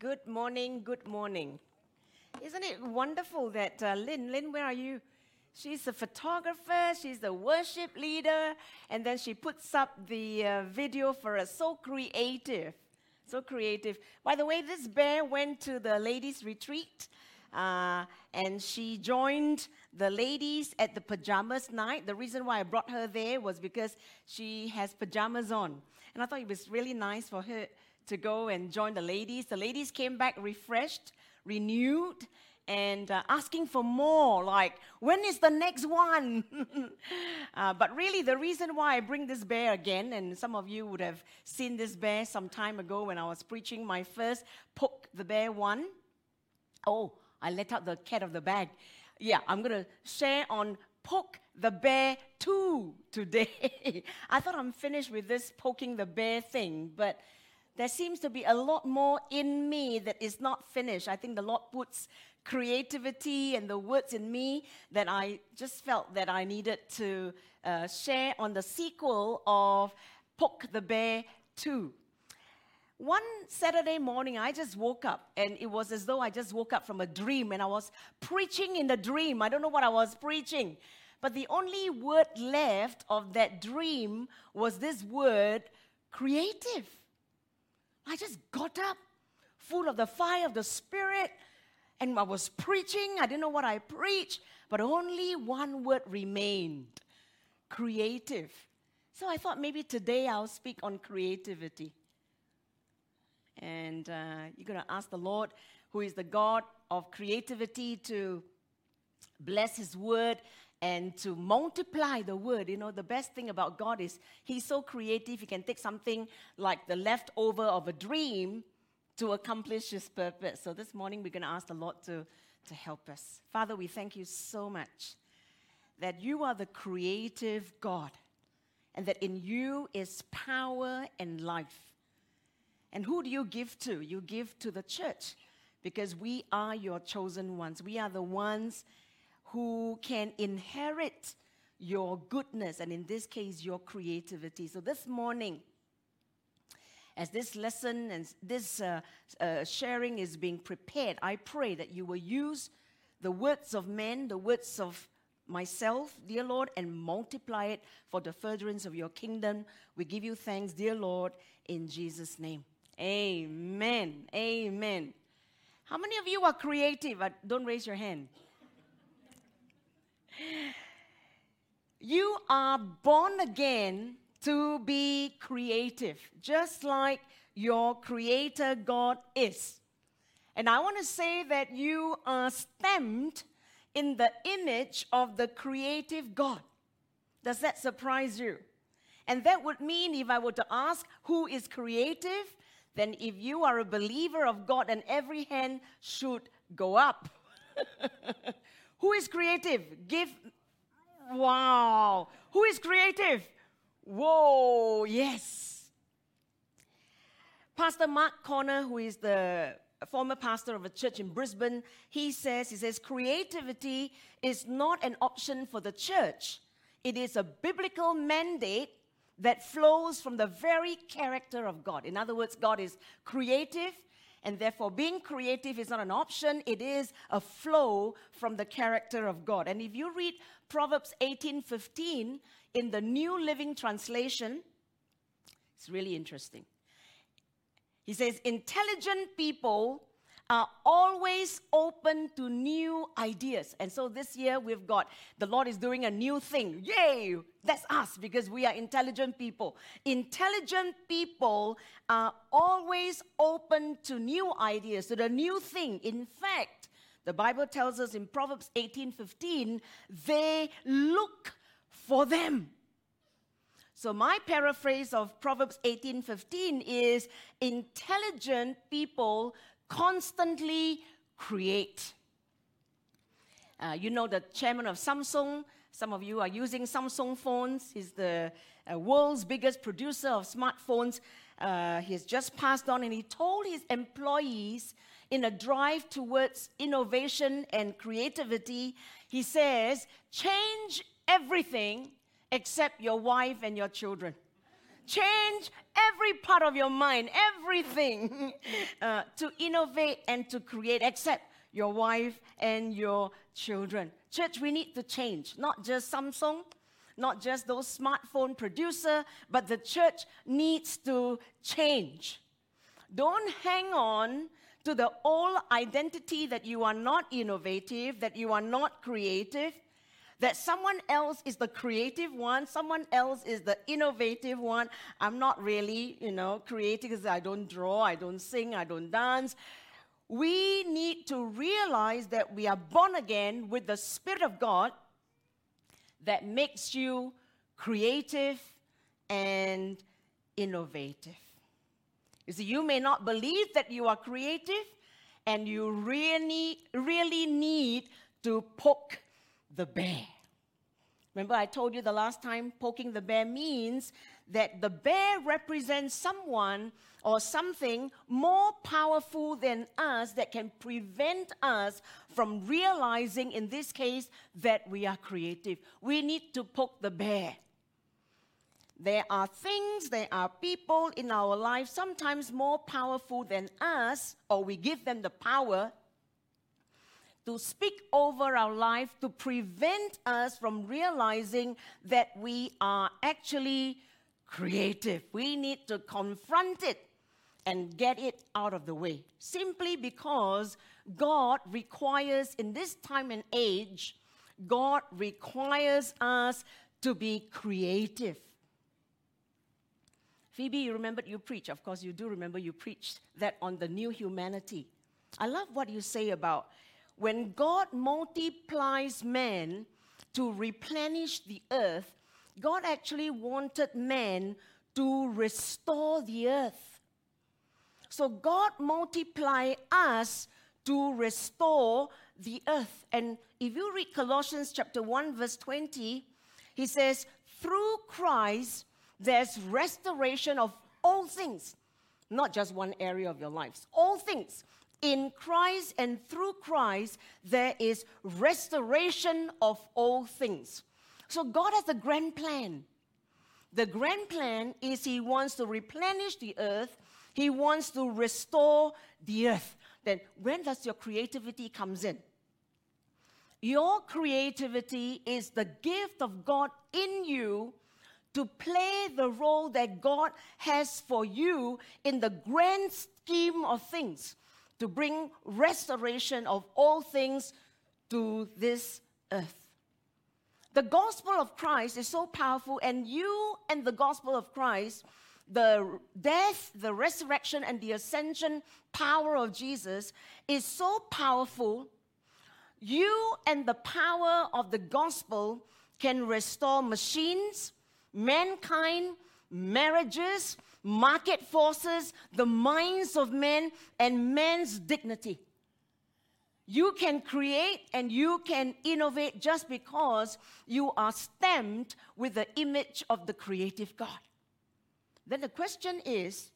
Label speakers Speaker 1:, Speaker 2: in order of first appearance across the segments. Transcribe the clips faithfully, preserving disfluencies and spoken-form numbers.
Speaker 1: Good morning, good morning. Isn't it wonderful that uh, Lynn, Lynn, where are you? She's a photographer, she's the worship leader, and then she puts up the uh, video for us. So creative, so creative. By the way, this bear went to the ladies' retreat, uh, and she joined the ladies at the pajamas night. The reason why I brought her there was because she has pajamas on. And I thought it was really nice for her to go and join the ladies. The ladies came back refreshed, renewed, and uh, asking for more, like, when is the next one? uh, but really, the reason why I bring this bear again, and some of you would have seen this bear some time ago when I was preaching my first Poke the Bear one. Oh, I let out the cat of the bag. Yeah, I'm going to share on Poke the Bear two today. I thought I'm finished with this poking the bear thing, but there seems to be a lot more in me that is not finished. I think the Lord puts creativity and the words in me that I just felt that I needed to uh, share on the sequel of Poke the Bear two. One Saturday morning, I just woke up, and it was as though I just woke up from a dream, and I was preaching in the dream. I don't know what I was preaching, but the only word left of that dream was this word, creative. I just got up, full of the fire of the Spirit, and I was preaching. I didn't know what I preached, but only one word remained, creative. So I thought maybe today I'll speak on creativity. And uh, you're going to ask the Lord, who is the God of creativity, to bless His word and to multiply the word. You know, the best thing about God is He's so creative. He can take something like the leftover of a dream to accomplish His purpose. So this morning we're going to ask the Lord to, to help us. Father, we thank you so much that you are the creative God and that in you is power and life. And who do you give to? You give to the church because we are your chosen ones. We are the ones who can inherit your goodness, and in this case, your creativity. So this morning, as this lesson and this uh, uh, sharing is being prepared, I pray that you will use the words of men, the words of myself, dear Lord, and multiply it for the furtherance of your kingdom. We give you thanks, dear Lord, in Jesus' name. Amen. Amen. How many of you are creative? Uh, don't raise your hand. You are born again to be creative, just like your Creator God is. And I want to say that you are stamped in the image of the creative God. Does that surprise you? And that would mean, if I were to ask who is creative, then if you are a believer of God, then every hand should go up. Who is creative? Give, wow. Who is creative? Whoa, yes. Pastor Mark Corner, who is the former pastor of a church in Brisbane, he says, he says, creativity is not an option for the church. It is a biblical mandate that flows from the very character of God. In other words, God is creative, and therefore being creative is not an option, it is a flow from the character of God. And if you read Proverbs eighteen fifteen in the New Living Translation, it's really interesting. He says, intelligent people are always open to new ideas. And so this year we've got, the Lord is doing a new thing. Yay! That's us because we are intelligent people. Intelligent people are always open to new ideas, to the new thing. In fact, the Bible tells us in Proverbs eighteen fifteen, they look for them. So my paraphrase of Proverbs eighteen fifteen is, intelligent people constantly create. Uh, you know the chairman of Samsung. Some of you are using Samsung phones. He's the uh, world's biggest producer of smartphones. Uh, he has just passed on, and he told his employees in a drive towards innovation and creativity, he says, change everything except your wife and your children. Change every part of your mind, everything, uh, to innovate and to create, except your wife and your children. Church, we need to change, not just Samsung, not just those smartphone producer, but the church needs to change. Don't hang on to the old identity that you are not innovative, that you are not creative, that someone else is the creative one, someone else is the innovative one. I'm not really, you know, creative because I don't draw, I don't sing, I don't dance. We need to realize that we are born again with the Spirit of God that makes you creative and innovative. You see, you may not believe that you are creative, and you really, really need to poke the bear. Remember, I told you the last time, poking the bear means that the bear represents someone or something more powerful than us that can prevent us from realizing, in this case, that we are creative. We need to poke the bear. There are things, there are people in our life sometimes more powerful than us, or we give them the power to speak over our life to prevent us from realizing that we are actually creative. We need to confront it and get it out of the way. Simply because God requires, in this time and age, God requires us to be creative. Phoebe, you remembered you preached. Of course, you do remember you preached that on the new humanity. I love what you say about when God multiplies man to replenish the earth, God actually wanted man to restore the earth. So God multiplied us to restore the earth. And if you read Colossians chapter one, verse twenty, he says, through Christ, there's restoration of all things, not just one area of your lives, all things. In Christ and through Christ, there is restoration of all things. So God has a grand plan. The grand plan is He wants to replenish the earth. He wants to restore the earth. Then when does your creativity comes in? Your creativity is the gift of God in you to play the role that God has for you in the grand scheme of things, to bring restoration of all things to this earth. The gospel of Christ is so powerful, and you and the gospel of Christ, the death, the resurrection, and the ascension power of Jesus is so powerful. You and the power of the gospel can restore machines, mankind, marriages, market forces, the minds of men, and man's dignity. You can create and you can innovate just because you are stamped with the image of the creative God. Then the question is,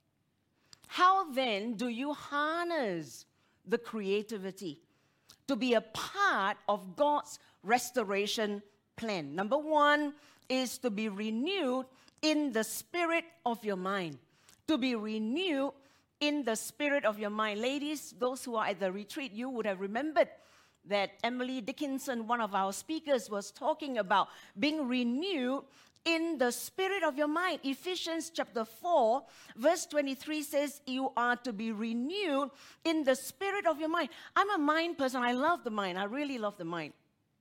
Speaker 1: how then do you harness the creativity to be a part of God's restoration plan? Number one is to be renewed in the spirit of your mind. To be renewed in the spirit of your mind. Ladies, those who are at the retreat, you would have remembered that Emily Dickinson, one of our speakers, was talking about being renewed in the spirit of your mind. Ephesians chapter four, verse twenty-three says, you are to be renewed in the spirit of your mind. I'm a mind person. I love the mind. I really love the mind.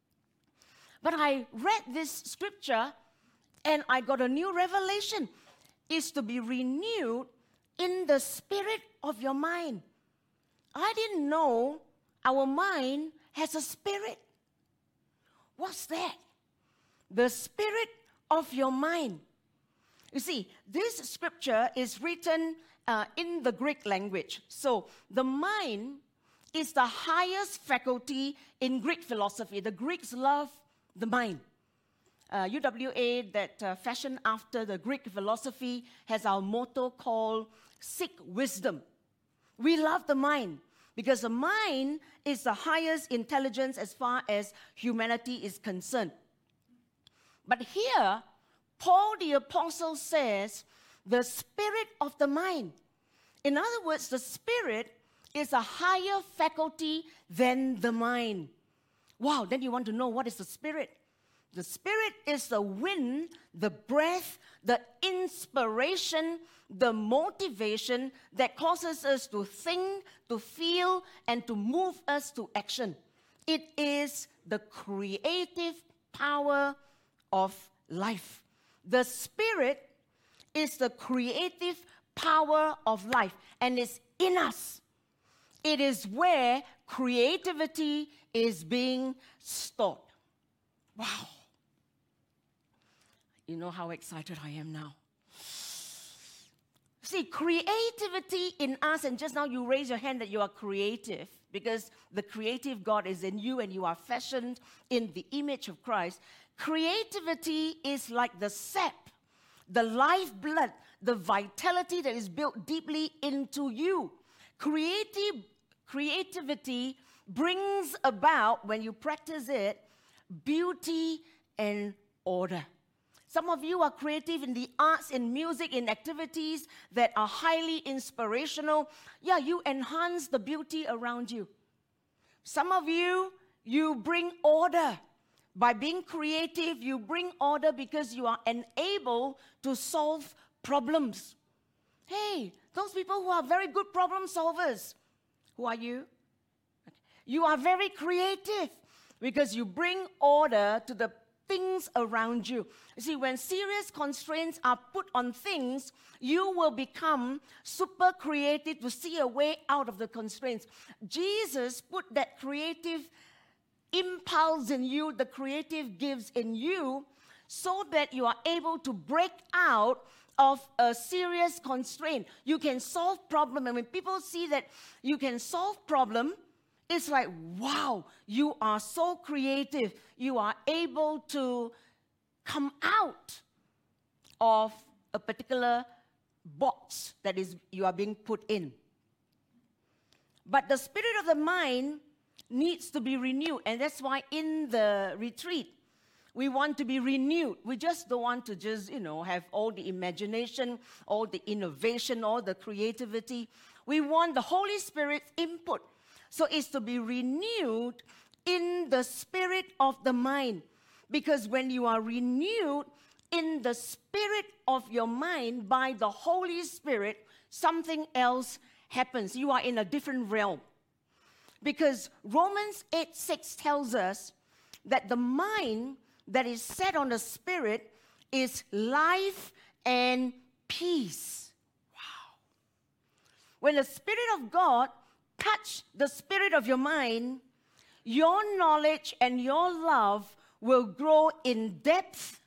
Speaker 1: But I read this scripture and I got a new revelation. Is to be renewed in the spirit of your mind. I didn't know our mind has a spirit. What's that? The spirit of your mind. You see, this scripture is written uh, in the Greek language. So the mind is the highest faculty in Greek philosophy. The Greeks love the mind. Uh, U W A, that uh, fashioned after the Greek philosophy, has our motto called Seek Wisdom. We love the mind because the mind is the highest intelligence as far as humanity is concerned. But here, Paul the Apostle says, the spirit of the mind. In other words, the spirit is a higher faculty than the mind. Wow, then you want to know what is the spirit? The spirit is the wind, the breath, the inspiration, the motivation that causes us to think, to feel, and to move us to action. It is the creative power of life. The spirit is the creative power of life, and it's in us. It is where creativity is being stored. Wow. You know how excited I am now. See, creativity in us, and just now you raise your hand that you are creative because the creative God is in you and you are fashioned in the image of Christ. Creativity is like the sap, the lifeblood, the vitality that is built deeply into you. Creative, creativity brings about, when you practice it, beauty and order. Some of you are creative in the arts, in music, in activities that are highly inspirational. Yeah, you enhance the beauty around you. Some of you, you bring order. By being creative, you bring order because you are enabled to solve problems. Hey, those people who are very good problem solvers, who are you? You are very creative because you bring order to the things around you. You see, when serious constraints are put on things, you will become super creative to see a way out of the constraints. Jesus put that creative impulse in you, the creative gifts in you, so that you are able to break out of a serious constraint. You can solve problem, and when people see that you can solve problem, it's like, wow, you are so creative. You are able to come out of a particular box that is you are being put in. But the spirit of the mind needs to be renewed, and that's why in the retreat, we want to be renewed. We just don't want to just, you know, have all the imagination, all the innovation, all the creativity. We want the Holy Spirit's input. So it's to be renewed in the spirit of the mind. Because when you are renewed in the spirit of your mind by the Holy Spirit, something else happens. You are in a different realm. Because Romans eight six tells us that the mind that is set on the Spirit is life and peace. Wow. When the Spirit of God touch the spirit of your mind, your knowledge and your love will grow in depth.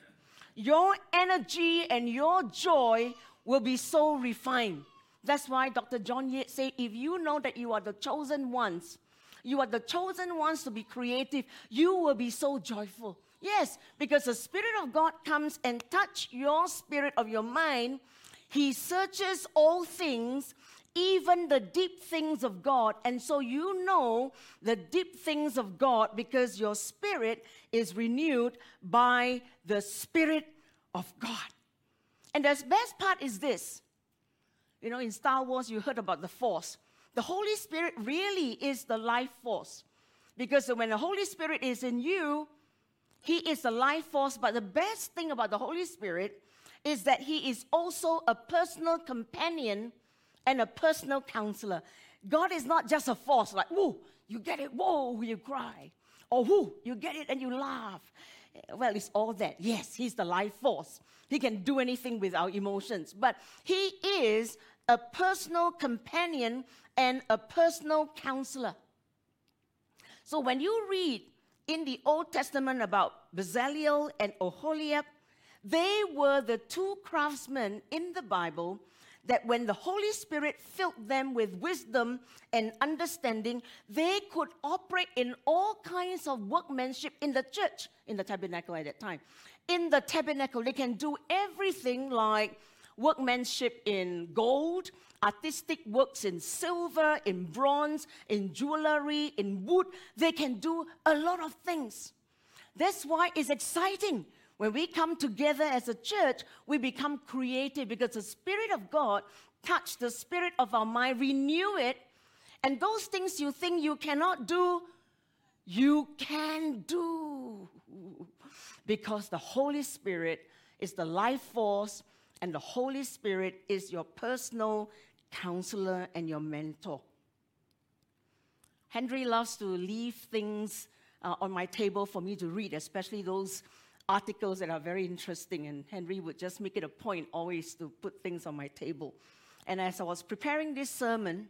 Speaker 1: Your energy and your joy will be so refined. That's why Doctor John Yates said, if you know that you are the chosen ones, you are the chosen ones to be creative, you will be so joyful. Yes, because the Spirit of God comes and touch your spirit of your mind. He searches all things, even the deep things of God. And so you know the deep things of God because your spirit is renewed by the Spirit of God. And the best part is this. You know, in Star Wars, you heard about the Force. The Holy Spirit really is the life force. Because when the Holy Spirit is in you, He is the life force. But the best thing about the Holy Spirit is that He is also a personal companion and a personal counselor. God is not just a force like, whoo, you get it, whoa, you cry. Or whoo, you get it and you laugh. Well, it's all that. Yes, He's the life force. He can do anything with our emotions. But He is a personal companion and a personal counselor. So when you read in the Old Testament about Bezalel and Oholiab, they were the two craftsmen in the Bible that when the Holy Spirit filled them with wisdom and understanding, they could operate in all kinds of workmanship in the church, in the tabernacle at that time. In the tabernacle, they can do everything like workmanship in gold, artistic works in silver, in bronze, in jewelry, in wood. They can do a lot of things. That's why it's exciting When we come together as a church, we become creative because the Spirit of God touched the spirit of our mind, renew it, and those things you think you cannot do, you can do. Because the Holy Spirit is the life force, and the Holy Spirit is your personal counselor and your mentor. Henry loves to leave things uh, on my table for me to read, especially those articles that are very interesting. And Henry would just make it a point always to put things on my table. And as I was preparing this sermon,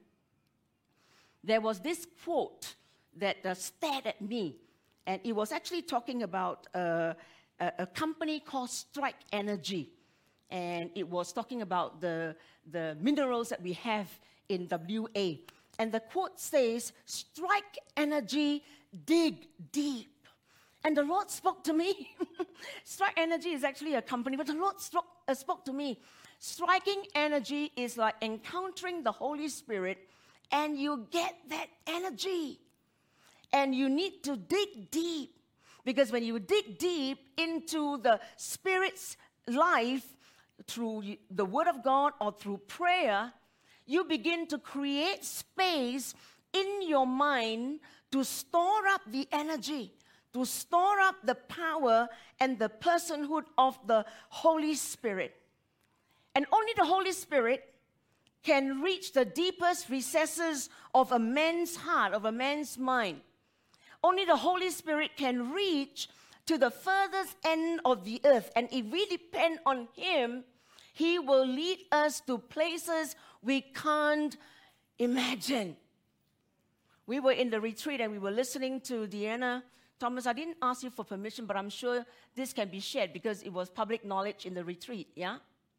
Speaker 1: there was this quote that uh, stared at me. And it was actually talking about uh, a, a company called Strike Energy. And it was talking about the, the minerals that we have in W A. And the quote says, "Strike Energy, dig deep." And the Lord spoke to me. Strike Energy is actually a company, but the Lord struck, uh, spoke to me. Striking energy is like encountering the Holy Spirit, and you get that energy. And you need to dig deep, because when you dig deep into the Spirit's life through the Word of God or through prayer, you begin to create space in your mind to store up the energy, to store up the power and the personhood of the Holy Spirit. And only the Holy Spirit can reach the deepest recesses of a man's heart, of a man's mind. Only the Holy Spirit can reach to the furthest end of the earth. And if we depend on Him, He will lead us to places we can't imagine. We were in the retreat and we were listening to Deanna. Thomas, I didn't ask you for permission, but I'm sure this can be shared because it was public knowledge in the retreat, yeah?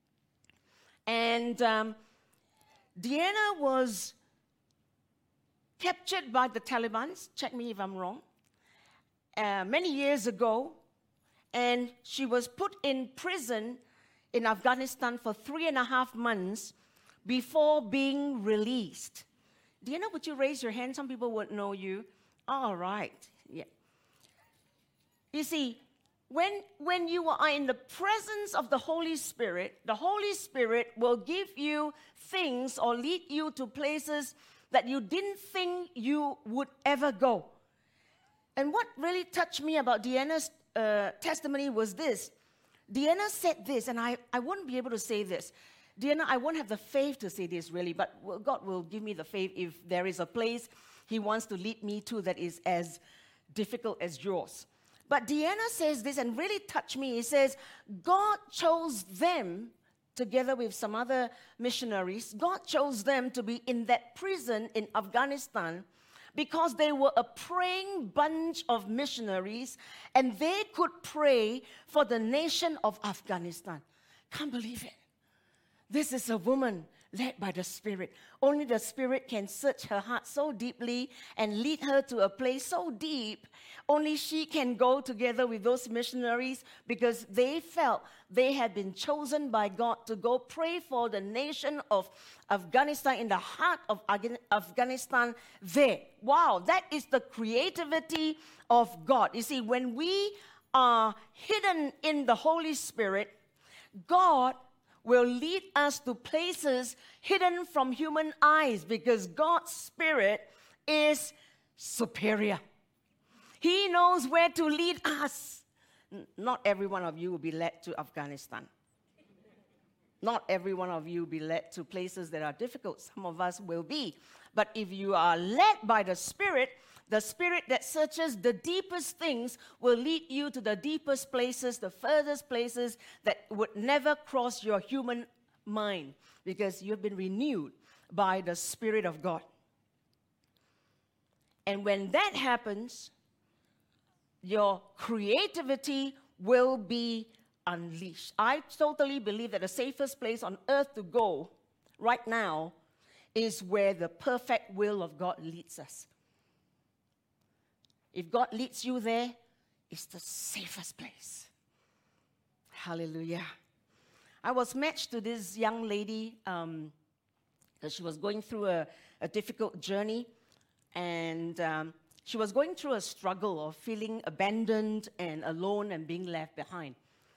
Speaker 1: And um, Deanna was captured by the Taliban, check me if I'm wrong, uh, many years ago, and she was put in prison in Afghanistan for three and a half months before being released. Deanna, would you raise your hand? Some people won't know you. All right, yeah. You see, when, when you are in the presence of the Holy Spirit, the Holy Spirit will give you things or lead you to places that you didn't think you would ever go. And what really touched me about Deanna's uh, testimony was this. Deanna said this, and I, I wouldn't be able to say this. Deanna, I won't have the faith to say this really, but God will give me the faith if there is a place He wants to lead me to that is as difficult as yours. But Deanna says this and really touched me. He says, God chose them, together with some other missionaries, God chose them to be in that prison in Afghanistan because they were a praying bunch of missionaries and they could pray for the nation of Afghanistan. Can't believe it. This is a woman led by the Spirit. Only the Spirit can search her heart so deeply and lead her to a place so deep. Only she can go together with those missionaries because they felt they had been chosen by God to go pray for the nation of Afghanistan, in the heart of Afghanistan there. Wow, that is the creativity of God. You see, when we are hidden in the Holy Spirit, God will lead us to places hidden from human eyes because God's Spirit is superior. He knows where to lead us. Not every one of you will be led to Afghanistan. Not every one of you will be led to places that are difficult. Some of us will be. But if you are led by the Spirit, the Spirit that searches the deepest things will lead you to the deepest places, the furthest places that would never cross your human mind because you've been renewed by the Spirit of God. And when that happens, your creativity will be unleashed. I totally believe that the safest place on earth to go right now is where the perfect will of God leads us. If God leads you there, it's the safest place. Hallelujah. I was matched to this young lady um, because she was going through a, a difficult journey, and um, she was going through a struggle of feeling abandoned and alone and being left behind.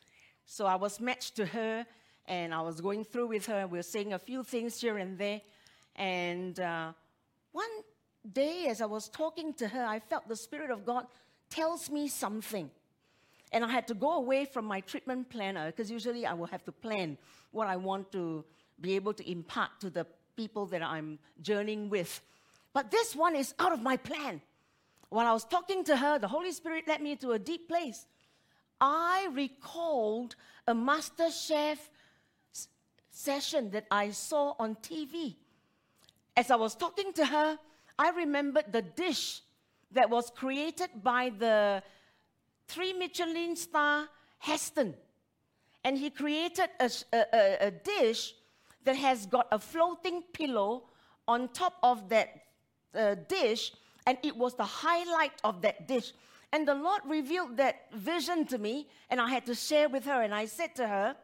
Speaker 1: So I was matched to her, and I was going through with her. We were saying a few things here and there. And uh, one day, as I was talking to her, I felt the Spirit of God tells me something. And I had to go away from my treatment planner, because usually I will have to plan what I want to be able to impart to the people that I'm journeying with. But this one is out of my plan. While I was talking to her, the Holy Spirit led me to a deep place. I recalled a MasterChef s- session that I saw on T V. As I was talking to her, I remembered the dish that was created by the three Michelin star Heston. And he created a, a, a dish that has got a floating pillow on top of that uh, dish, and it was the highlight of that dish. And the Lord revealed that vision to me, and I had to share with her. And I said to her,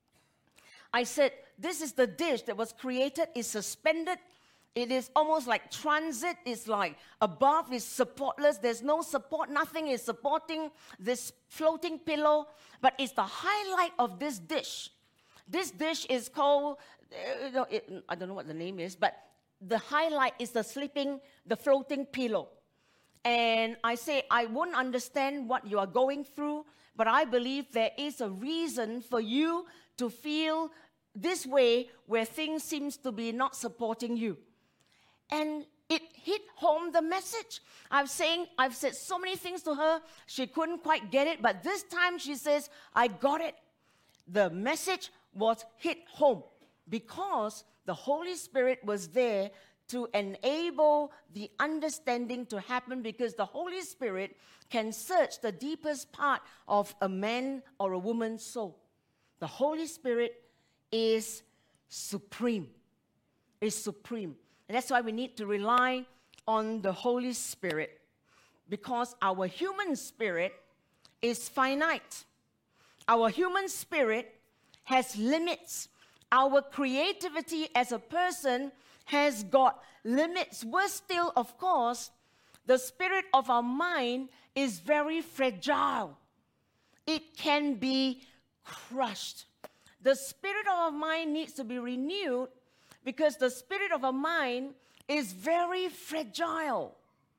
Speaker 1: I said, this is the dish that was created, is suspended. It is almost like transit. It's like above is supportless. There's no support. Nothing is supporting this floating pillow. But it's the highlight of this dish. This dish is called, uh, you know, it, I don't know what the name is, but the highlight is the sleeping, the floating pillow. And I say, I won't understand what you are going through, but I believe there is a reason for you to feel this way where things seems to be not supporting you. And it hit home the message. I'm saying, I've said so many things to her, she couldn't quite get it, but this time she says, I got it. The message was hit home because the Holy Spirit was there to enable the understanding to happen, because the Holy Spirit can search the deepest part of a man or a woman's soul. The Holy Spirit is supreme. Is supreme. And that's why we need to rely on the Holy Spirit, because our human spirit is finite. Our human spirit has limits. Our creativity as a person has got limits. Worse still, of course, the spirit of our mind is very fragile. It can be crushed. The spirit of our mind needs to be renewed, because the spirit of our mind is very fragile.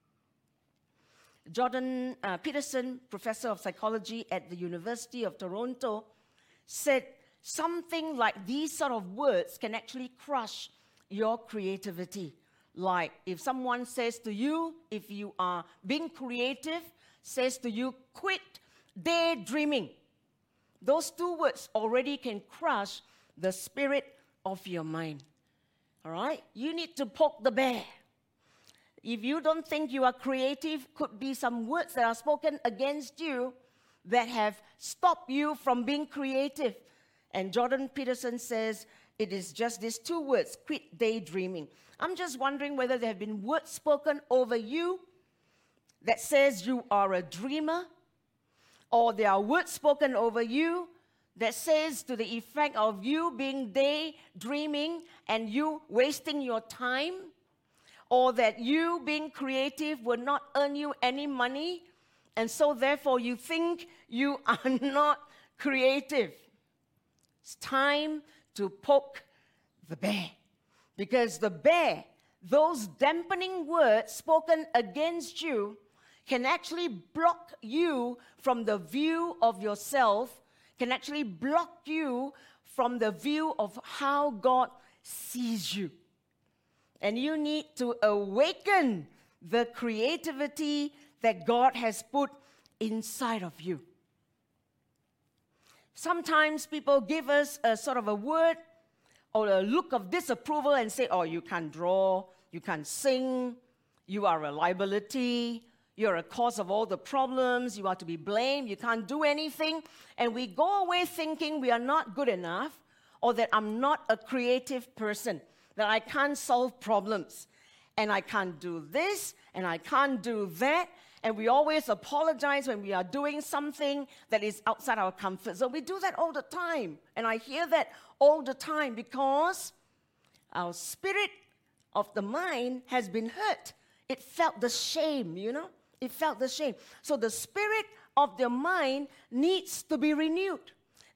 Speaker 1: Jordan uh, Peterson, professor of psychology at the University of Toronto, said something like these sort of words can actually crush your creativity. Like if someone says to you, if you are being creative, says to you, quit daydreaming. Those two words already can crush the spirit of your mind. All right? You need to poke the bear. If you don't think you are creative, could be some words that are spoken against you that have stopped you from being creative. And Jordan Peterson says it is just these two words, quit daydreaming. I'm just wondering whether there have been words spoken over you that says you are a dreamer, or there are words spoken over you that says to the effect of you being daydreaming and you wasting your time, or that you being creative will not earn you any money, and so therefore you think you are not creative. It's time to poke the bear, because the bear, those dampening words spoken against you, can actually block you from the view of yourself, can actually block you from the view of how God sees you. And you need to awaken the creativity that God has put inside of you. Sometimes people give us a sort of a word or a look of disapproval and say, oh, you can't draw, you can't sing, you are a liability, you're a cause of all the problems, you are to be blamed, you can't do anything. And we go away thinking we are not good enough, or that I'm not a creative person, that I can't solve problems, and I can't do this, and I can't do that. And we always apologize when we are doing something that is outside our comfort zone. We do that all the time. And I hear that all the time because our spirit of the mind has been hurt. It felt the shame, you know. It felt the shame. So the spirit of the mind needs to be renewed,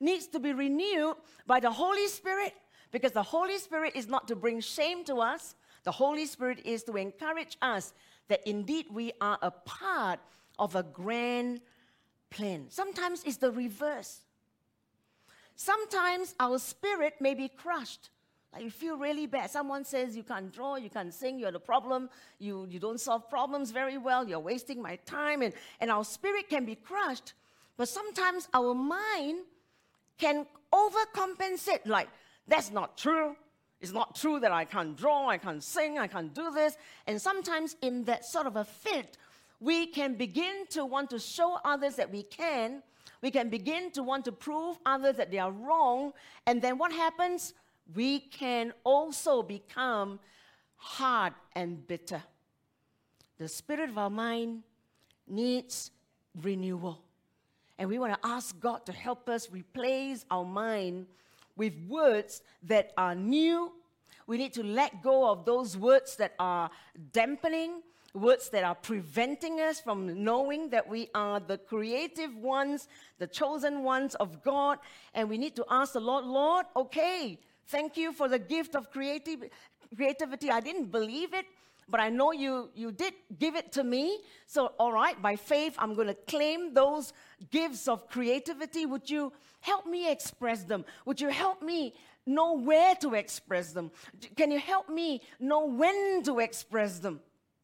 Speaker 1: needs to be renewed by the Holy Spirit, because the Holy Spirit is not to bring shame to us. The Holy Spirit is to encourage us that indeed we are a part of a grand plan. Sometimes it's the reverse. Sometimes our spirit may be crushed. Like you feel really bad. Someone says you can't draw, you can't sing, you're the problem, you, you don't solve problems very well, you're wasting my time, and, and our spirit can be crushed. But sometimes our mind can overcompensate, like, that's not true. It's not true that I can't draw, I can't sing, I can't do this. And sometimes in that sort of a fit, we can begin to want to show others that we can. We can begin to want to prove others that they are wrong. And then what happens? We can also become hard and bitter. The spirit of our mind needs renewal. And we want to ask God to help us replace our mind with words that are new. We need to let go of those words that are dampening, words that are preventing us from knowing that we are the creative ones, the chosen ones of God. And we need to ask the Lord, Lord, okay, thank you for the gift of creative, creativity. I didn't believe it, but I know you, you did give it to me. So, all right, by faith, I'm going to claim those gifts of creativity. Would you help me express them? Would you help me know where to express them? Can you help me know when to express them?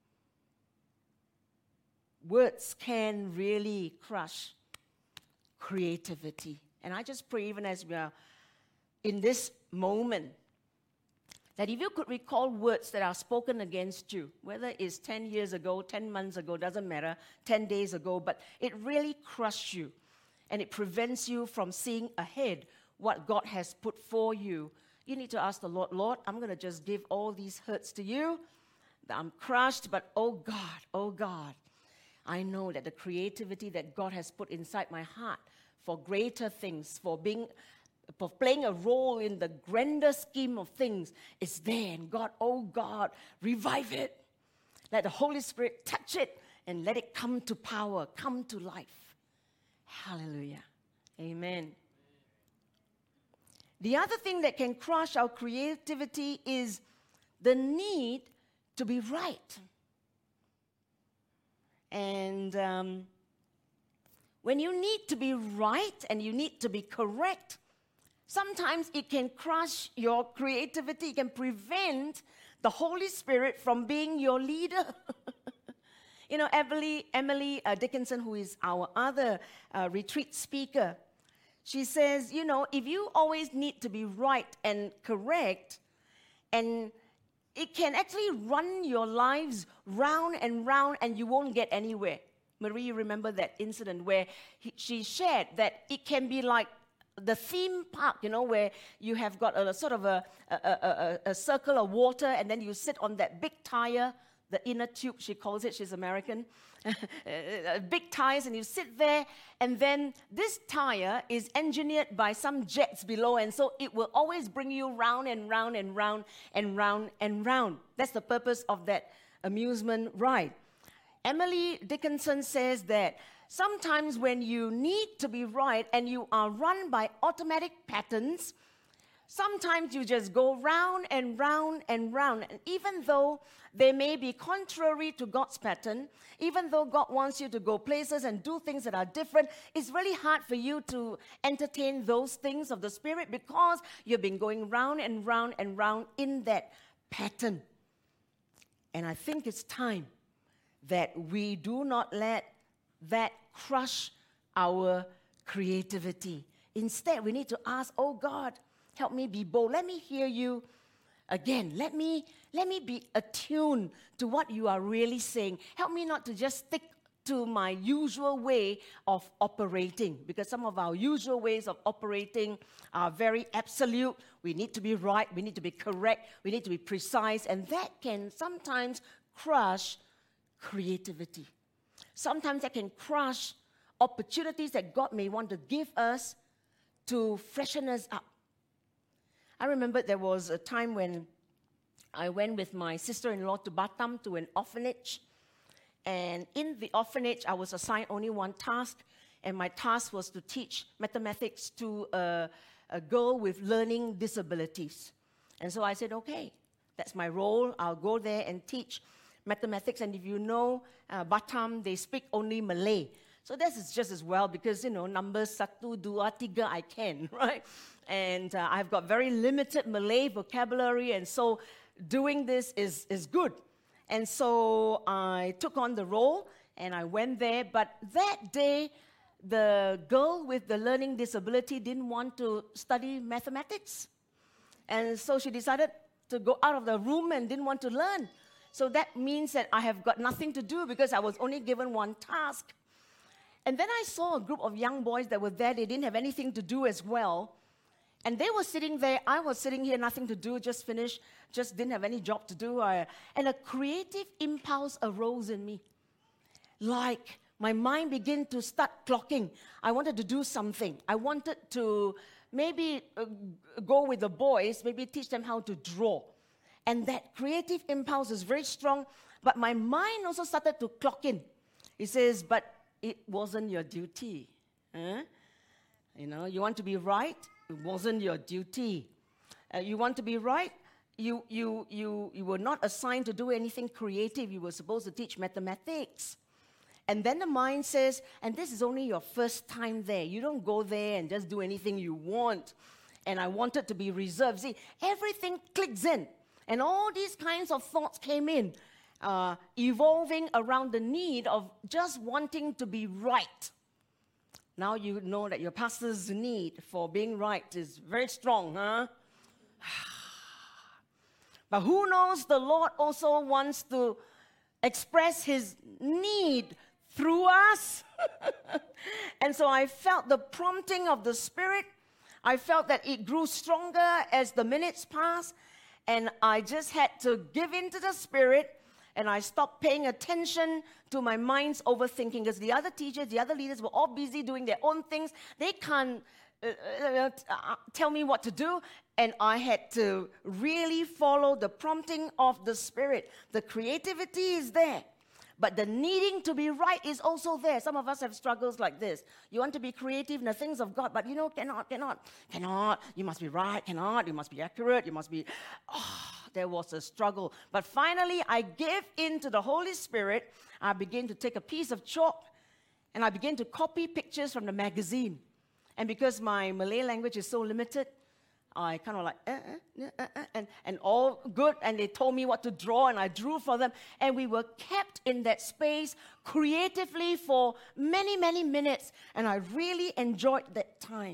Speaker 1: Words can really crush creativity. And I just pray, even as we are in this moment, that if you could recall words that are spoken against you, whether it's ten years ago, ten months ago, doesn't matter, ten days ago, but it really crushed you and it prevents you from seeing ahead what God has put for you. You need to ask the Lord, Lord, I'm going to just give all these hurts to you. I'm crushed, but oh God, oh God, I know that the creativity that God has put inside my heart for greater things, for being for playing a role in the grander scheme of things is there. And God, oh God, revive it. Let the Holy Spirit touch it and let it come to power, come to life. Hallelujah. Amen. The other thing that can crush our creativity is the need to be right. And um, when you need to be right and you need to be correct, sometimes it can crush your creativity. It can prevent the Holy Spirit from being your leader. You know, Emily, Emily uh, Dickinson, who is our other uh, retreat speaker, she says, you know, if you always need to be right and correct, and it can actually run your lives round and round and you won't get anywhere. Marie, you remember that incident where he, she shared that it can be like the theme park, you know, where you have got a, a sort of a, a, a, a circle of water, and then you sit on that big tire, the inner tube, she calls it, she's American, big tires, and you sit there, and then this tire is engineered by some jets below, and so it will always bring you round and round and round and round and round. That's the purpose of that amusement ride. Emily Dickinson says that sometimes when you need to be right and you are run by automatic patterns, sometimes you just go round and round and round. And even though they may be contrary to God's pattern, even though God wants you to go places and do things that are different, it's really hard for you to entertain those things of the Spirit because you've been going round and round and round in that pattern. And I think it's time that we do not let that crush our creativity. Instead, we need to ask, oh God, help me be bold. Let me hear you again. Let me, let me be attuned to what you are really saying. Help me not to just stick to my usual way of operating, because some of our usual ways of operating are very absolute. We need to be right. We need to be correct. We need to be precise. And that can sometimes crush creativity. Sometimes that can crush opportunities that God may want to give us to freshen us up. I remember there was a time when I went with my sister-in-law to Batam to an orphanage. And in the orphanage, I was assigned only one task. and my task was to teach mathematics to a, a girl with learning disabilities. And so I said, okay, that's my role. I'll go there and teach mathematics. And if you know uh, Batam, they speak only Malay. So this is just as well because, you know, numbers satu, dua, tiga, I can, right? And uh, I've got very limited Malay vocabulary, and so doing this is, is good. And so I took on the role, and I went there. But that day, the girl with the learning disability didn't want to study mathematics. And so she decided to go out of the room and didn't want to learn. So that means that I have got nothing to do because I was only given one task. And then I saw a group of young boys that were there. They didn't have anything to do as well. And they were sitting there. I was sitting here, nothing to do, just finished, just didn't have any job to do. I, and a creative impulse arose in me. Like my mind began to start clocking. I wanted to do something. I wanted to maybe uh, go with the boys, maybe teach them how to draw. And that creative impulse is very strong. But my mind also started to clock in. It says, but it wasn't your duty. Huh? You know, you want to be right? It wasn't your duty. Uh, you want to be right? You, you, you, you were not assigned to do anything creative. You were supposed to teach mathematics. And then the mind says, and this is only your first time there. You don't go there and just do anything you want. And I wanted to be reserved. See, everything clicks in. And all these kinds of thoughts came in, uh, evolving around the need of just wanting to be right. Now you know that your pastor's need for being right is very strong, huh? But who knows, the Lord also wants to express his need through us. And so I felt the prompting of the Spirit. I felt that it grew stronger as the minutes passed. And I just had to give in to the Spirit, and I stopped paying attention to my mind's overthinking, because the other teachers, the other leaders were all busy doing their own things. They can't uh, uh, uh, tell me what to do, and I had to really follow the prompting of the Spirit. The creativity is there, but the needing to be right is also there. Some of us have struggles like this. You want to be creative in the things of God, but you know, cannot, cannot, cannot. You must be right, cannot. You must be accurate. You must be... Oh, there was a struggle. But finally, I gave in to the Holy Spirit. I began to take a piece of chalk, and I began to copy pictures from the magazine. And because my Malay language is so limited, I kind of like, uh, uh, uh, uh, and, and all good, and they told me what to draw, and I drew for them, and we were kept in that space creatively for many, many minutes, and I really enjoyed that time.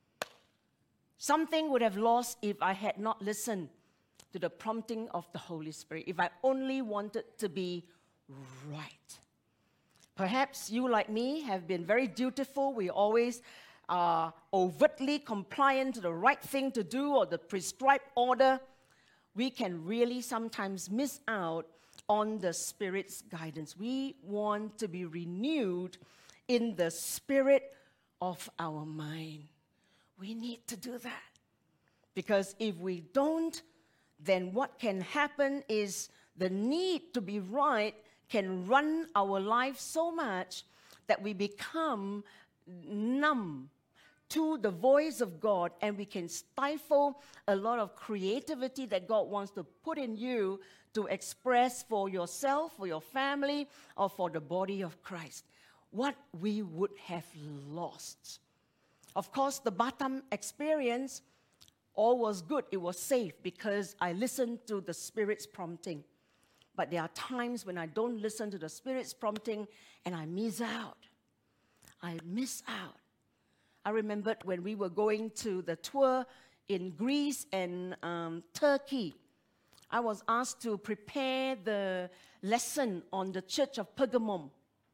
Speaker 1: Something would have lost if I had not listened to the prompting of the Holy Spirit, if I only wanted to be right. Perhaps you, like me, have been very dutiful. We always are overtly compliant to the right thing to do or the prescribed order. We can really sometimes miss out on the Spirit's guidance. We want to be renewed in the spirit of our mind. We need to do that. Because if we don't, then what can happen is the need to be right can run our life so much that we become numb to the voice of God, and we can stifle a lot of creativity that God wants to put in you to express for yourself, for your family, or for the body of Christ. What we would have lost. Of course, the Batam experience, all was good. It was safe because I listened to the Spirit's prompting. But there are times when I don't listen to the Spirit's prompting and I miss out. I miss out. I remembered when we were going to the tour in Greece and um, Turkey, I was asked to prepare the lesson on the Church of Pergamum.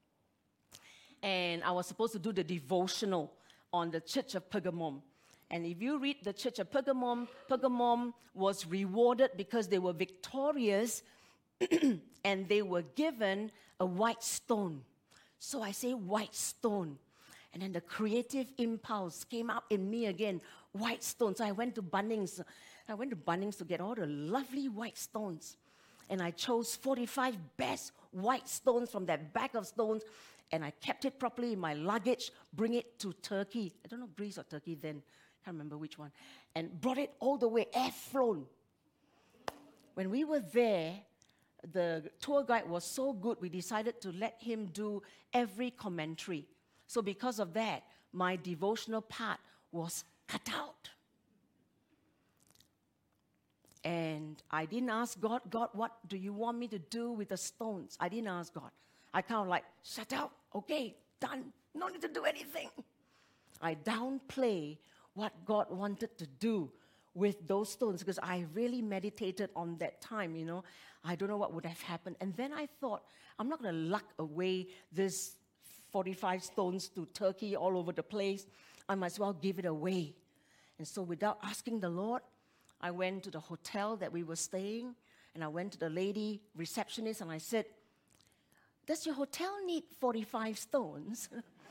Speaker 1: And I was supposed to do the devotional on the Church of Pergamum. And if you read the Church of Pergamum, Pergamum was rewarded because they were victorious and they were given a white stone. So I say white stone. And then the creative impulse came up in me again, white stones. So I went to Bunnings. I went to Bunnings to get all the lovely white stones. And I chose forty-five best white stones from that bag of stones. and I kept it properly in my luggage, bring it to Turkey. I don't know, Greece or Turkey then. Can't remember which one. And brought it all the way, air flown. When we were there, the tour guide was so good, we decided to let him do every commentary. So because of that, my devotional part was cut out. And I didn't ask God, God, what do you want me to do with the stones? I didn't ask God. I kind of like, shut up, okay, done, no need to do anything. I downplay what God wanted to do with those stones because I really meditated on that time, you know. I don't know what would have happened. And then I thought, I'm not going to luck away this forty-five stones to Turkey all over the place. I might as well give it away. And so without asking the Lord, I went to the hotel that we were staying, and I went to the lady receptionist, and I said, does your hotel need forty-five stones?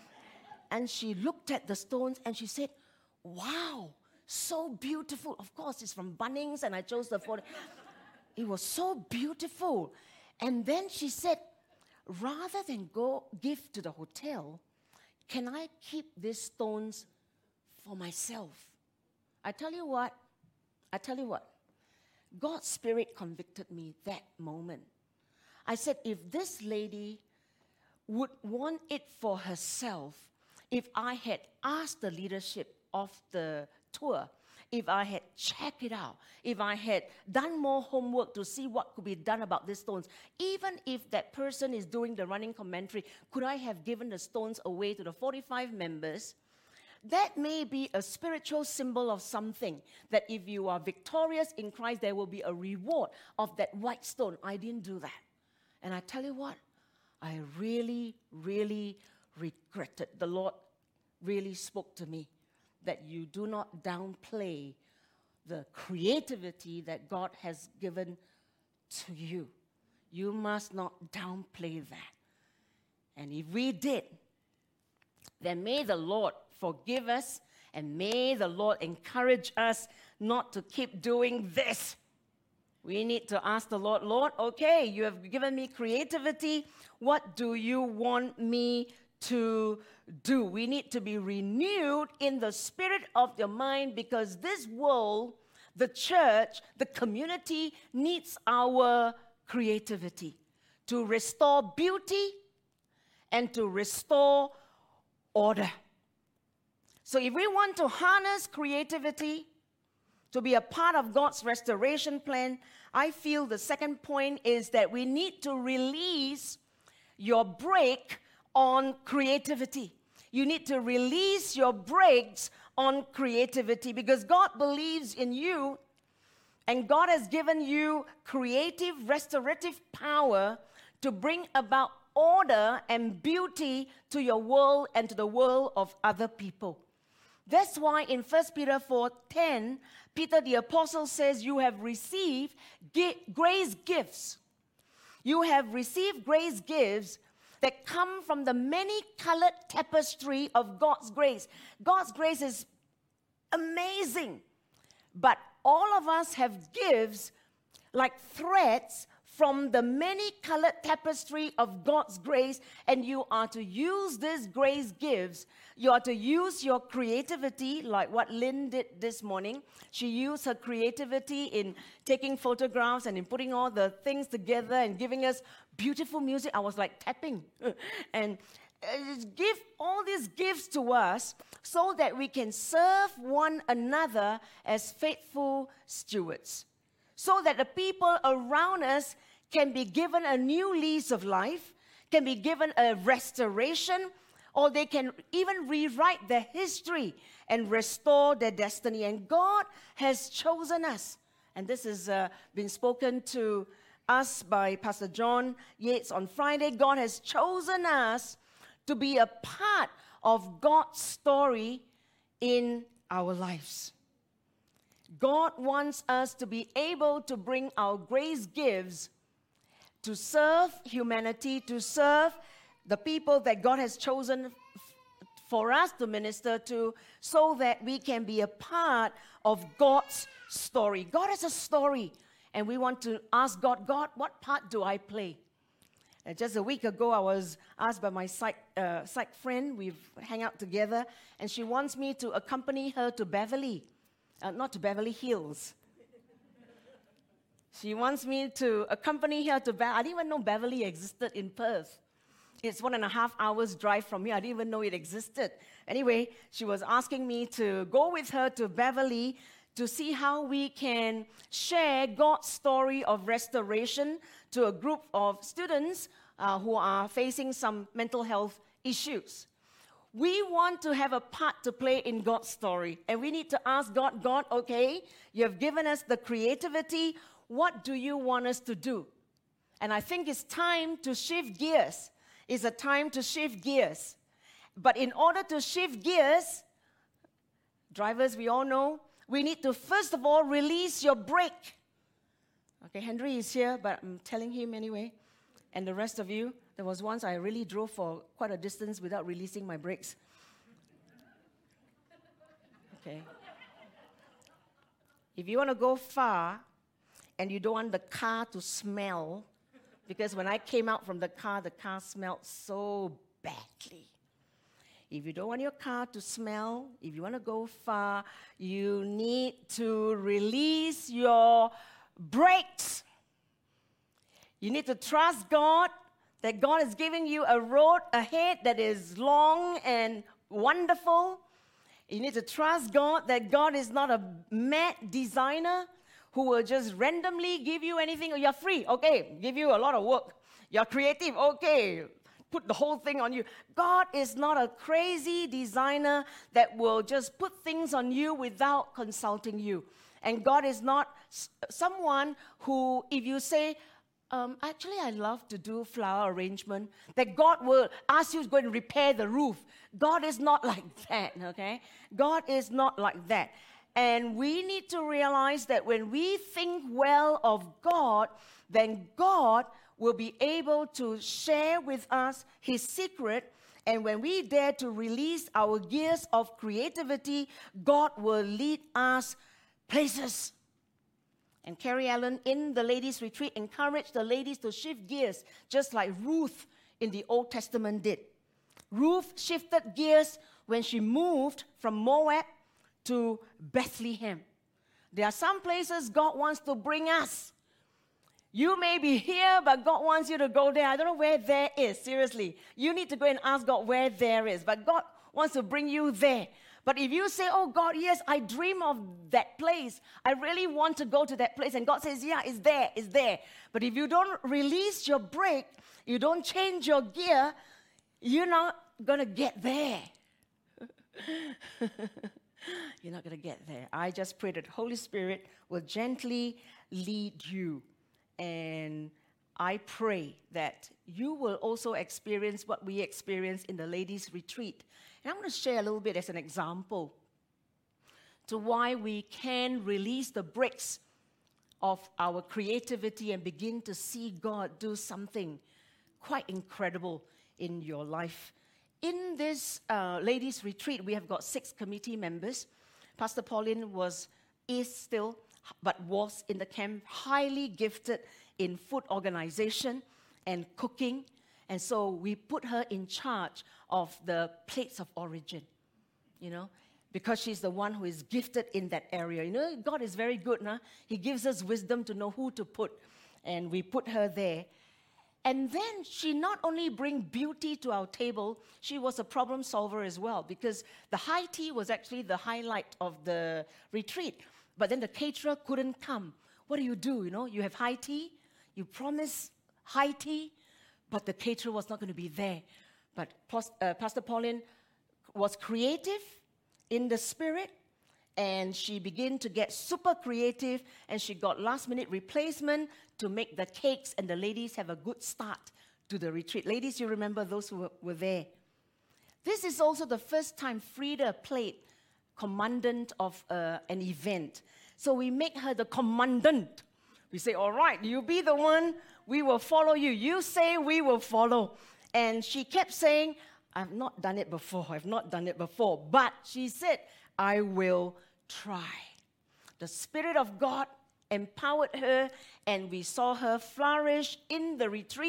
Speaker 1: And she looked at the stones, and she said, wow, so beautiful. Of course, it's from Bunnings, and I chose the forty. It was so beautiful. And then she said, rather than go give to the hotel, can I keep these stones for myself? I tell you what, I tell you what, God's Spirit convicted me that moment. I said, if this lady would want it for herself, if I had asked the leadership of the tour, if I had checked it out, if I had done more homework to see what could be done about these stones, even if that person is doing the running commentary, could I have given the stones away to the forty-five members? That may be a spiritual symbol of something, that if you are victorious in Christ, there will be a reward of that white stone. I didn't do that. And I tell you what, I really, really regretted. The Lord really spoke to me that you do not downplay the creativity that God has given to you. You must not downplay that. And if we did, then may the Lord forgive us, and may the Lord encourage us not to keep doing this. We need to ask the Lord, Lord, okay, you have given me creativity. What do you want me to do? We need to be renewed in the spirit of your mind, because this world, the church, the community needs our creativity to restore beauty and to restore order. So if we want to harness creativity to be a part of God's restoration plan, I feel the second point is that we need to release your brake on creativity. You need to release your brakes on creativity, because God believes in you, and God has given you creative, restorative power to bring about order and beauty to your world and to the world of other people. That's why in First Peter four ten, Peter the Apostle says, you have received gi- grace gifts. You have received grace gifts that come from the many-colored tapestry of God's grace. God's grace is amazing. But all of us have gifts like threads from the many-colored tapestry of God's grace, and you are to use these grace gifts. You are to use your creativity, like what Lynn did this morning. She used her creativity in taking photographs and in putting all the things together and giving us beautiful music. I was like tapping. and uh, give all these gifts to us so that we can serve one another as faithful stewards, so that the people around us can be given a new lease of life, can be given a restoration, or they can even rewrite their history and restore their destiny. And God has chosen us. And this has uh, been spoken to us by Pastor John Yates on Friday. God has chosen us to be a part of God's story in our lives. God wants us to be able to bring our grace gifts to serve humanity, to serve the people that God has chosen f- for us to minister to, so that we can be a part of God's story. God has a story, and we want to ask God, God, what part do I play? Uh, just a week ago, I was asked by my psych, uh, psych friend, we've hang out together, and she wants me to accompany her to Beverly, uh, not to Beverly Hills. She wants me to accompany her to Beverly. I didn't even know Beverly existed in Perth. It's one and a half hours drive from here. I didn't even know it existed. Anyway, she was asking me to go with her to Beverly to see how we can share God's story of restoration to a group of students uh, who are facing some mental health issues. We want to have a part to play in God's story, and we need to ask God, God, okay, you have given us the creativity. What do you want us to do? And I think it's time to shift gears. It's a time to shift gears. But in order to shift gears, drivers, we all know, we need to first of all release your brake. Okay, Henry is here, but I'm telling him anyway. And the rest of you, there was once I really drove for quite a distance without releasing my brakes. Okay. If you want to go far and you don't want the car to smell, because when I came out from the car, the car smelled so badly. If you don't want your car to smell, if you want to go far, you need to release your brakes. You need to trust God that God is giving you a road ahead that is long and wonderful. You need to trust God that God is not a mad designer who will just randomly give you anything. You're free, okay, give you a lot of work. You're creative, okay, put the whole thing on you. God is not a crazy designer that will just put things on you without consulting you. And God is not s- someone who, if you say, um, actually I love to do flower arrangement, that God will ask you to go and repair the roof. God is not like that, okay? God is not like that. And we need to realize that when we think well of God, then God will be able to share with us His secret. And when we dare to release our gears of creativity, God will lead us places. And Carrie Allen, in the ladies' retreat, encouraged the ladies to shift gears, just like Ruth in the Old Testament did. Ruth shifted gears when she moved from Moab to Bethlehem. There are some places God wants to bring us. You may be here, but God wants you to go there. I don't know where there is, seriously. You need to go and ask God where there is. But God wants to bring you there. But if you say, oh God, yes, I dream of that place. I really want to go to that place. And God says, yeah, it's there, it's there. But if you don't release your brake, you don't change your gear, you're not going to get there. You're not going to get there. I just pray that Holy Spirit will gently lead you. And I pray that you will also experience what we experienced in the ladies' retreat. And I'm going to share a little bit as an example to why we can release the brakes of our creativity and begin to see God do something quite incredible in your life. In this uh, ladies' retreat, we have got six committee members. Pastor Pauline was, is still, but was in the camp, highly gifted in food organization and cooking. And so we put her in charge of the plates of origin, you know, because she's the one who is gifted in that area. You know, God is very good, huh? He gives us wisdom to know who to put, and we put her there. And then she not only bring beauty to our table, she was a problem solver as well, because the high tea was actually the highlight of the retreat. But then the caterer couldn't come. What do you do? You know, you have high tea, you promise high tea, but the caterer was not going to be there. But uh, Pastor Pauline was creative in the spirit, and she began to get super creative, and she got last-minute replacement to make the cakes, and the ladies have a good start to the retreat. Ladies, you remember those who were, were there. This is also the first time Frida played commandant of uh, an event. So we make her the commandant. We say, all right, you be the one, we will follow you. You say, we will follow. And she kept saying, I've not done it before, I've not done it before. But she said, I will try. The Spirit of God empowered her, and we saw her flourish in the retreat.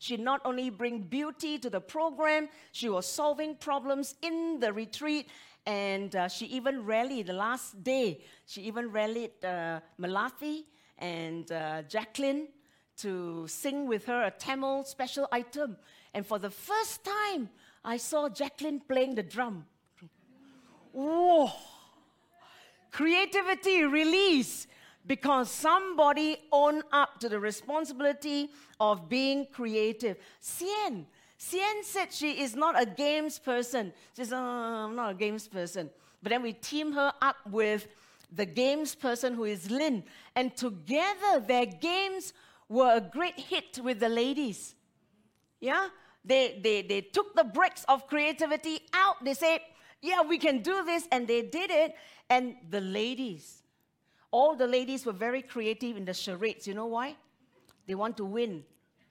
Speaker 1: She not only bring beauty to the program, she was solving problems in the retreat, and uh, she even rallied the last day. She even rallied uh, Malathi and uh, Jacqueline to sing with her a Tamil special item. And for the first time, I saw Jacqueline playing the drum. Whoa! Creativity release, because somebody owned up to the responsibility of being creative. Sien, Sien said she is not a games person. She says, oh, I'm not a games person. But then we team her up with the games person who is Lynn. And together their games were a great hit with the ladies. Yeah? They, they, they took the brakes of creativity out. They said, yeah, we can do this. And they did it. And the ladies, all the ladies were very creative in the charades. You know why? They want to win.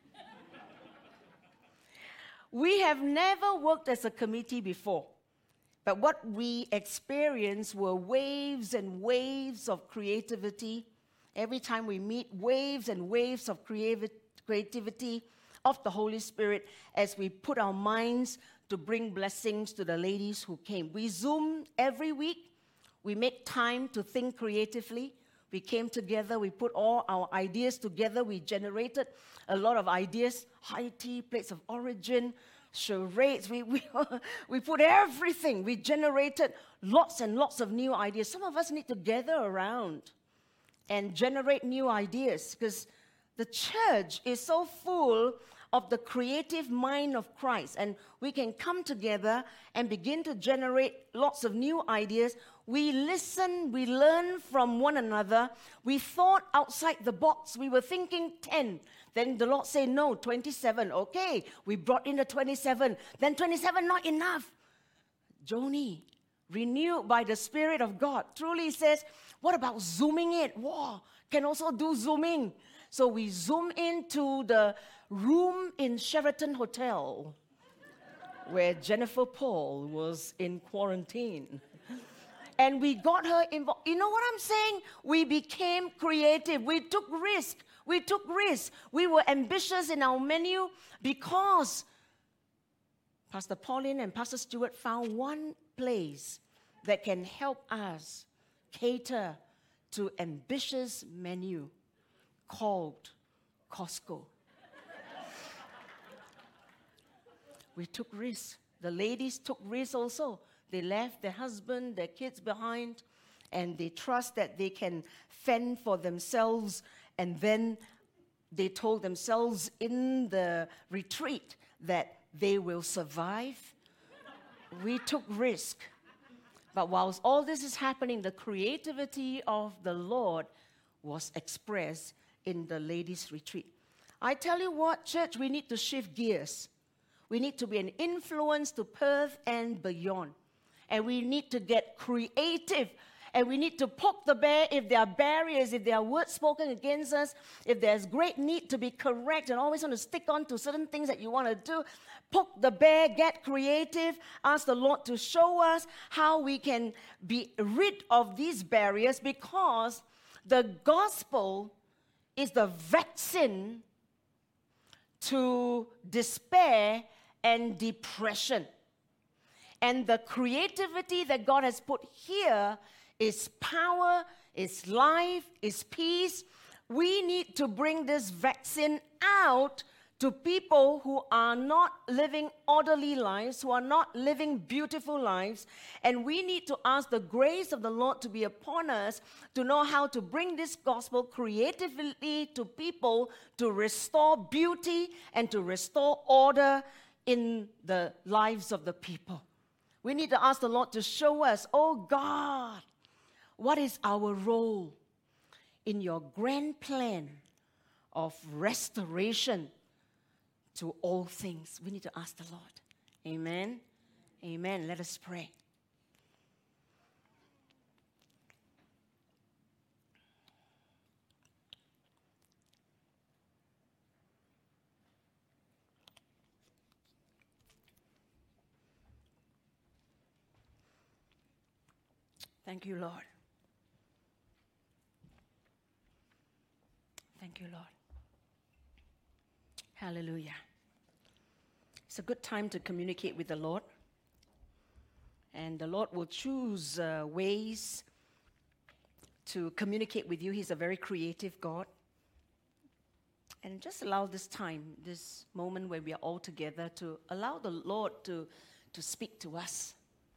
Speaker 1: We have never worked as a committee before. But what we experienced were waves and waves of creativity. Every time we meet, waves and waves of creativity of the Holy Spirit as we put our minds to bring blessings to the ladies who came. We Zoom every week. We make time to think creatively. We came together, we put all our ideas together. We generated a lot of ideas, high tea, plates of origin, charades. We, we, we put everything. We generated lots and lots of new ideas. Some of us need to gather around and generate new ideas, because the church is so full of the creative mind of Christ, and we can come together and begin to generate lots of new ideas. We listen, we learn from one another. We thought outside the box. We were thinking ten. Then the Lord said, no, twenty-seven. Okay, we brought in the twenty-seven. Then twenty-seven, not enough. Joni, renewed by the Spirit of God, truly says, what about zooming it? Wow, can also do zooming. So we zoom into the room in Sheraton Hotel where Jennifer Paul was in quarantine. And we got her involved. You know what I'm saying? We became creative. We took risk. We took risks. We were ambitious in our menu because Pastor Pauline and Pastor Stuart found one place that can help us cater to ambitious menu called Costco. We took risks. The ladies took risks also. They left their husband, their kids behind, and they trust that they can fend for themselves. And then they told themselves in the retreat that they will survive. We took risk. But whilst all this is happening, the creativity of the Lord was expressed in the ladies' retreat. I tell you what, church, we need to shift gears. We need to be an influence to Perth and beyond. And we need to get creative. And we need to poke the bear if there are barriers, if there are words spoken against us, if there's great need to be correct and always want to stick on to certain things that you want to do. Poke the bear, get creative, ask the Lord to show us how we can be rid of these barriers, because the gospel is the vaccine to despair and depression. And the creativity that God has put here is power, is life, is peace. We need to bring this vaccine out to people who are not living orderly lives, who are not living beautiful lives. And we need to ask the grace of the Lord to be upon us to know how to bring this gospel creatively to people, to restore beauty and to restore order in the lives of the people. We need to ask the Lord to show us, oh God, what is our role in your grand plan of restoration to all things? We need to ask the Lord. Amen. Amen. Let us pray. Thank you, Lord. Thank you, Lord. Hallelujah. It's a good time to communicate with the Lord. And the Lord will choose uh, ways to communicate with you. He's a very creative God. And just allow this time, this moment where we are all together, to allow the Lord to, to speak to us.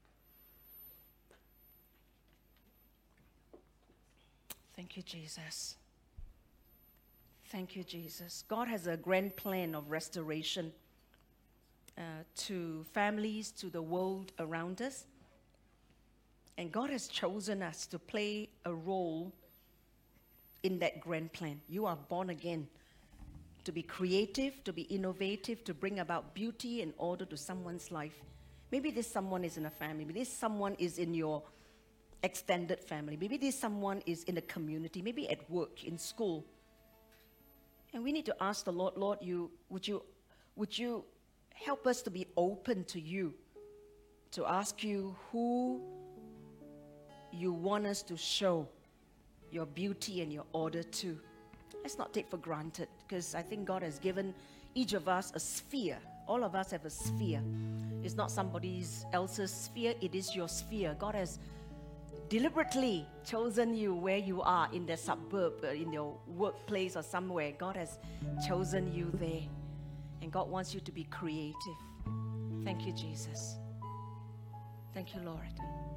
Speaker 1: Thank you, Jesus. Thank you, Jesus. God has a grand plan of restoration uh, to families, to the world around us. And God has chosen us to play a role in that grand plan. You are born again to be creative, to be innovative, to bring about beauty and order to someone's life. Maybe this someone is in a family. Maybe this someone is in your extended family. Maybe this someone is in a community. Maybe at work, in school. And we need to ask the Lord, Lord, you would you would you help us to be open to you, to ask you who you want us to show your beauty and your order to. Let's not take for granted, because I think God has given each of us a sphere. All of us have a sphere. It's not somebody else's sphere, it is your sphere. God has deliberately chosen you where you are, in the suburb, in your workplace or somewhere. God has chosen you there. And God wants you to be creative. Thank you, Jesus. Thank you, Lord.